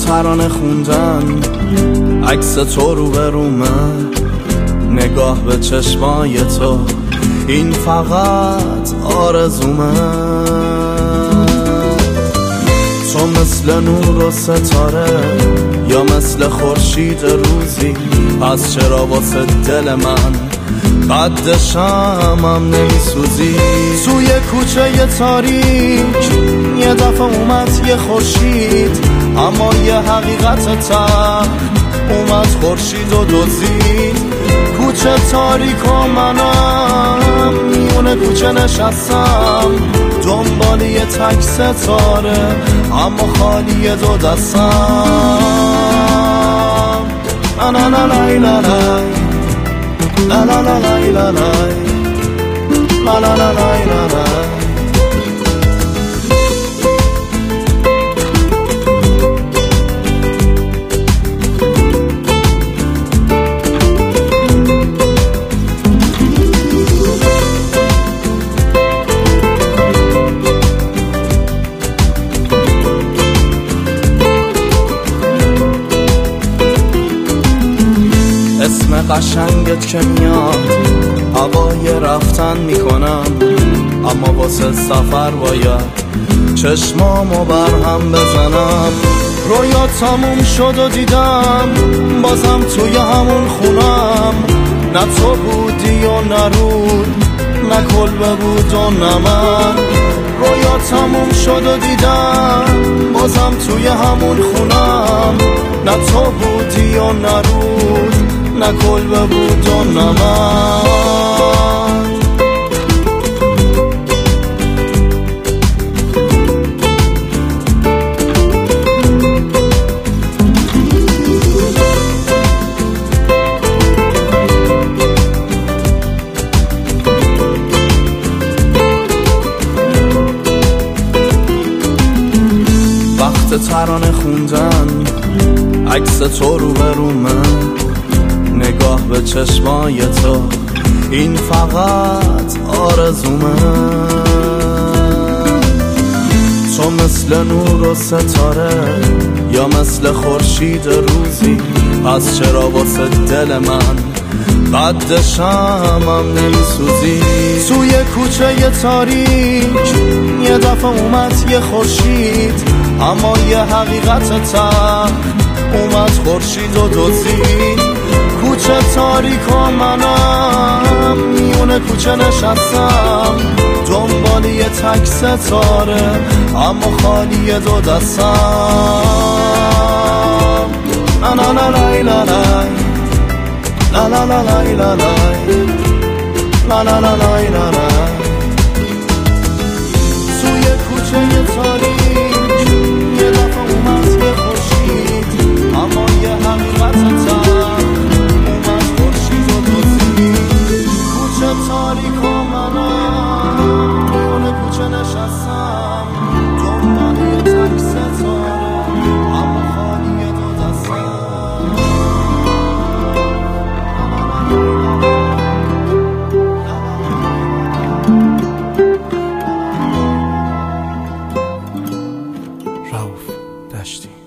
ترانه خوندن، عکس تو رو به رومه، نگاه به چشمای تو، این فقط آرزومه. تو مثل نور و ستاره یا مثل خورشید روزی، پس چرا واسه دل من قد شمعم نمیسوزی؟ توی کوچه ی تاریک یه دفعه اومد یه خورشید، اما یه حقیقت تلخ اومد خورشید و دزدید. کوچه تاریک و منم میونه کوچه نشستم، دنبال یه تک ستاره اما خالی دو دستم. لا لا لا لا لا لا لا لا لا لا لا لا لا لا لا. اسم قشنگت که میاد هوای رفتن میکنم، اما واسه سفر باید چشمامو برهم بزنم. رویا تموم شد و دیدم بازم توی همون خونم، نه تو بودی و نه رود، نه کلبه بود و نه من. رویا تموم شد و دیدم بازم توی همون خونم، نه تو بودی و نه رود، نه کلبه بود و نه من. وقت ترانه خوندن، عکس تو رو به رومه، نگاه به چشمای تو، این فقط آرزومه. تو مثل نور و ستاره یا مثل خورشید روزی، پس چرا واسه دل من قد شمعم نمیسوزی؟ توی کوچه ی تاریک یه دفعه اومد یه خورشید، اما یه حقیقت تلخ اومد خورشید و دزدید. کوچه تاریک و منم میونه کوچه نشستم، دنبال یه تک ستاره اما خالی دو دستم. لا لا لا لا لا لا لا لا لا لا لا لا لا لا. توی کوچه ی تاریک یه دفعه اومد یه خورشید، اما یه حقیقت تلخ اومد خورشید و دزدید. کوچه تاریک و منم میونه کوچه نشستم، دنبال یه تک ستاره اما خالی دو دستم. رؤوف دشتی.